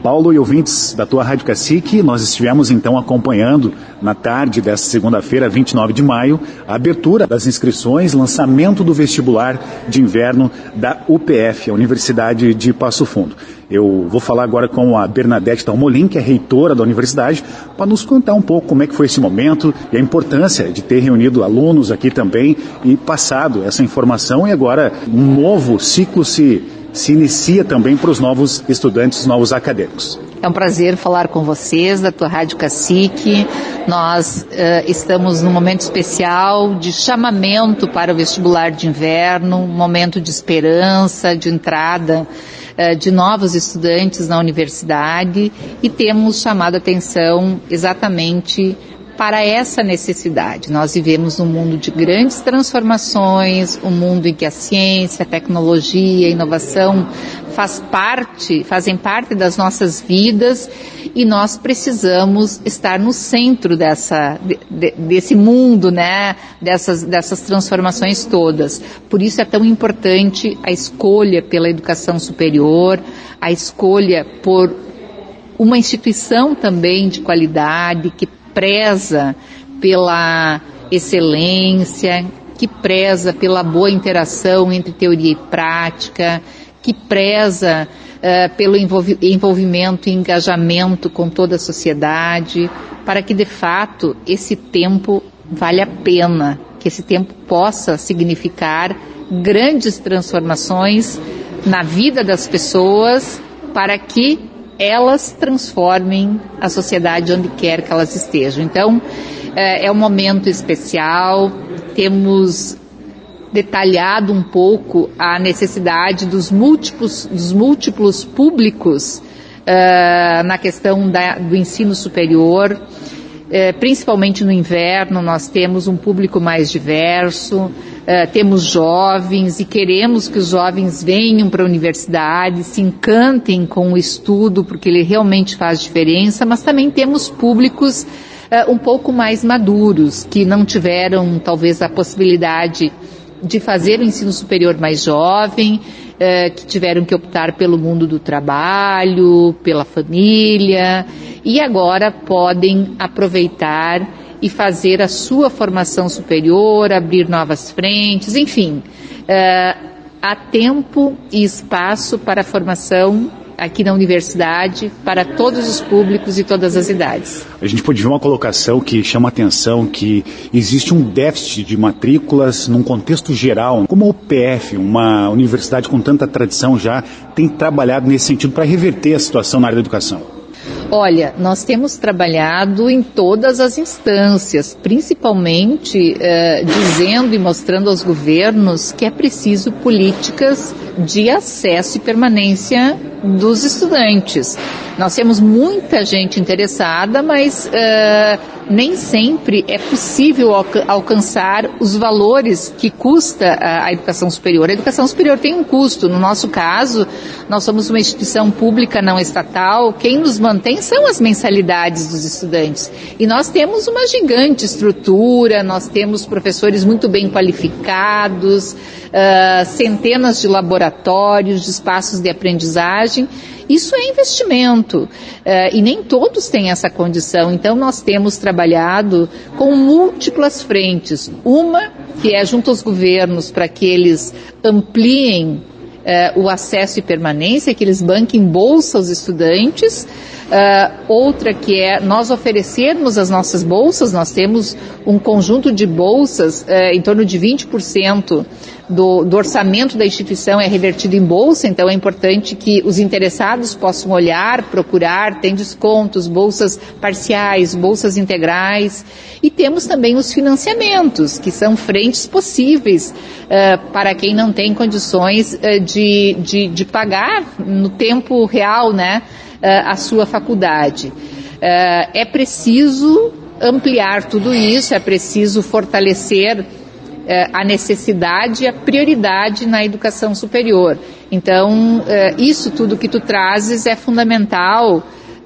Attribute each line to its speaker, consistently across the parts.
Speaker 1: Paulo e ouvintes da tua Rádio Cacique, nós estivemos então acompanhando na tarde desta segunda-feira, 29 de maio, a abertura das inscrições, lançamento do vestibular de inverno da UPF, a Universidade de Passo Fundo. Eu vou falar agora com a Bernadette Dalmolin, que é reitora da universidade, para nos contar um pouco como é que foi esse momento e a importância de ter reunido alunos aqui também e passado essa informação, e agora um novo ciclo se inicia também para os novos estudantes, os novos acadêmicos.
Speaker 2: É um prazer falar com vocês da tua Rádio Cacique. Nós estamos num momento especial de chamamento para o vestibular de inverno, um momento de esperança, de entrada de novos estudantes na universidade, e temos chamado a atenção exatamente para essa necessidade. Nós vivemos num mundo de grandes transformações, um mundo em que a ciência, a tecnologia, a inovação fazem parte das nossas vidas, e nós precisamos estar no centro desse mundo, né? Dessas transformações todas. Por isso é tão importante a escolha pela educação superior, a escolha por uma instituição também de qualidade, que preza pela excelência, que preza pela boa interação entre teoria e prática, que preza pelo envolvimento e engajamento com toda a sociedade, para que de fato esse tempo valha a pena, que esse tempo possa significar grandes transformações na vida das pessoas, para que elas transformem a sociedade onde quer que elas estejam. Então, é um momento especial, temos detalhado um pouco a necessidade dos múltiplos públicos na questão do ensino superior. Principalmente no inverno, nós temos um público mais diverso, temos jovens, e queremos que os jovens venham para a universidade, se encantem com o estudo, porque ele realmente faz diferença, mas também temos públicos um pouco mais maduros, que não tiveram talvez a possibilidade de fazer o ensino superior mais jovem, que tiveram que optar pelo mundo do trabalho, pela família, e agora podem aproveitar e fazer a sua formação superior, abrir novas frentes, enfim. Há tempo e espaço para a formação aqui na universidade, para todos os públicos e todas as idades.
Speaker 1: A gente pode ver uma colocação que chama a atenção, que existe um déficit de matrículas num contexto geral. Como a UPF, uma universidade com tanta tradição, já tem trabalhado nesse sentido para reverter a situação na área da educação?
Speaker 2: Olha, nós temos trabalhado em todas as instâncias, principalmente dizendo e mostrando aos governos que é preciso políticas de acesso e permanência dos estudantes. Nós temos muita gente interessada, mas nem sempre é possível alcançar os valores que custa a educação superior. A educação superior tem um custo. No nosso caso, nós somos uma instituição pública não estatal. Quem nos mantém são as mensalidades dos estudantes. E nós temos uma gigante estrutura, nós temos professores muito bem qualificados, centenas de laboratórios, de espaços de aprendizagem. Isso é investimento, e nem todos têm essa condição. Então nós temos trabalhado com múltiplas frentes. Uma que é junto aos governos, para que eles ampliem o acesso e permanência, que eles banquem bolsa aos estudantes. Outra que é nós oferecermos as nossas bolsas. Nós temos um conjunto de bolsas, em torno de 20% do orçamento da instituição é revertido em bolsa, então é importante que os interessados possam olhar, procurar, tem descontos, bolsas parciais, bolsas integrais, e temos também os financiamentos, que são frentes possíveis para quem não tem condições de pagar no tempo real, né, a sua faculdade. É preciso ampliar tudo isso, é preciso fortalecer a necessidade e a prioridade na educação superior. Então, isso tudo que tu trazes é fundamental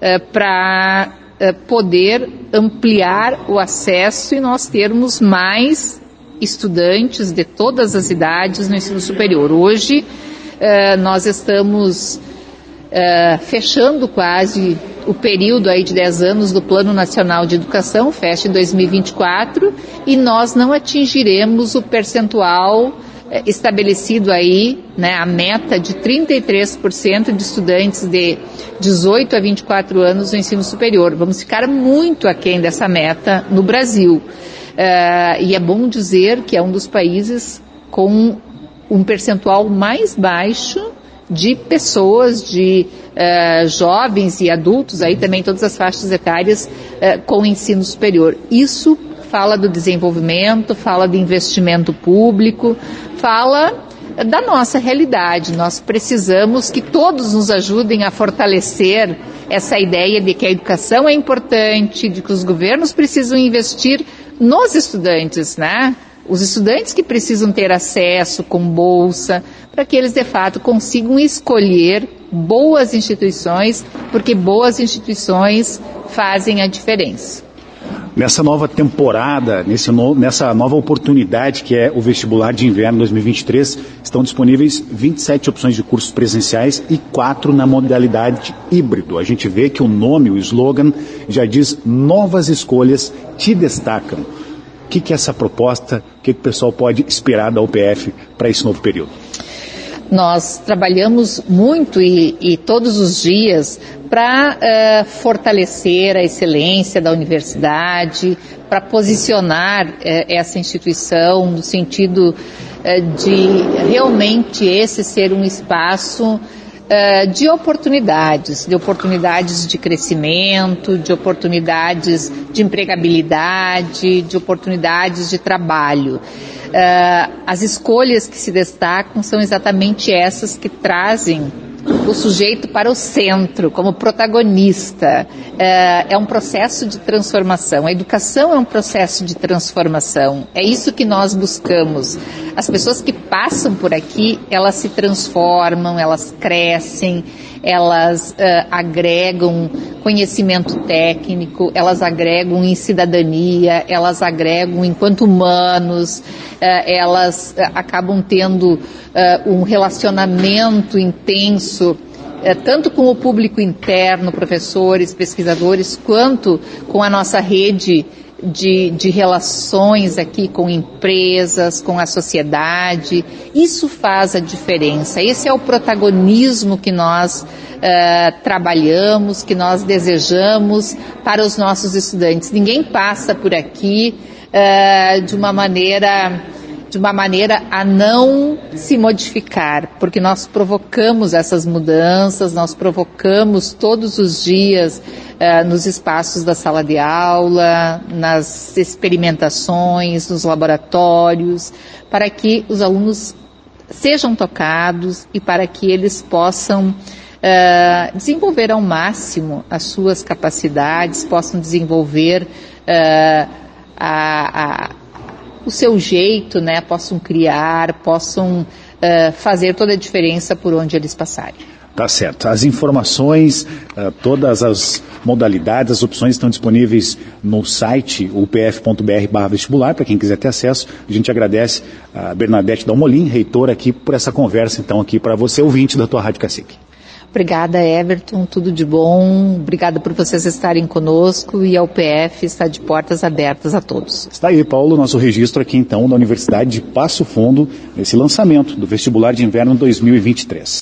Speaker 2: para poder ampliar o acesso e nós termos mais estudantes de todas as idades no ensino superior. Hoje, nós estamos fechando quase o período aí de 10 anos do Plano Nacional de Educação, fecha em 2024, e nós não atingiremos o percentual estabelecido aí, né, a meta de 33% de estudantes de 18 a 24 anos no ensino superior. Vamos ficar muito aquém dessa meta no Brasil. E é bom dizer que é um dos países com um percentual mais baixo de pessoas, de jovens e adultos, aí também todas as faixas etárias com ensino superior. Isso fala do desenvolvimento, fala do investimento público, fala da nossa realidade. Nós precisamos que todos nos ajudem a fortalecer essa ideia de que a educação é importante, de que os governos precisam investir nos estudantes, né? Os estudantes que precisam ter acesso com bolsa, para que eles de fato consigam escolher boas instituições, porque boas instituições fazem a diferença.
Speaker 1: Nessa nova temporada, nessa nova oportunidade que é o vestibular de inverno 2023, estão disponíveis 27 opções de cursos presenciais e 4 na modalidade híbrido. A gente vê que o nome, o slogan, já diz novas escolhas te destacam. O que é essa proposta? O que o pessoal pode esperar da UPF para esse novo período?
Speaker 2: Nós trabalhamos muito e todos os dias para fortalecer a excelência da universidade, para posicionar essa instituição no sentido de realmente esse ser um espaço de oportunidades de crescimento, de oportunidades de empregabilidade, de oportunidades de trabalho. As escolhas que se destacam são exatamente essas que trazem o sujeito para o centro, como protagonista. É um processo de transformação. A educação é um processo de transformação. É isso que nós buscamos. As pessoas que passam por aqui, elas se transformam, elas crescem, elas agregam conhecimento técnico, elas agregam em cidadania, elas agregam enquanto humanos, elas acabam tendo um relacionamento intenso, tanto com o público interno, professores, pesquisadores, quanto com a nossa rede de relações aqui com empresas, com a sociedade. Isso faz a diferença. Esse é o protagonismo que nós trabalhamos, que nós desejamos para os nossos estudantes. Ninguém passa por aqui de uma maneira a não se modificar, porque nós provocamos essas mudanças, nós provocamos todos os dias nos espaços da sala de aula, nas experimentações, nos laboratórios, para que os alunos sejam tocados e para que eles possam desenvolver ao máximo as suas capacidades, possam desenvolver o seu jeito, né? Possam criar, possam fazer toda a diferença por onde eles passarem.
Speaker 1: Tá certo. As informações, todas as modalidades, as opções estão disponíveis no site upf.br/vestibular, para quem quiser ter acesso. A gente agradece a Bernadette Dalmolin, reitora, aqui por essa conversa, então, aqui para você, ouvinte da tua Rádio Cacique.
Speaker 2: Obrigada, Everton, tudo de bom. Obrigada por vocês estarem conosco e a UPF está de portas abertas a todos.
Speaker 1: Está aí, Paulo, nosso registro aqui, então, da Universidade de Passo Fundo, nesse lançamento do vestibular de inverno 2023.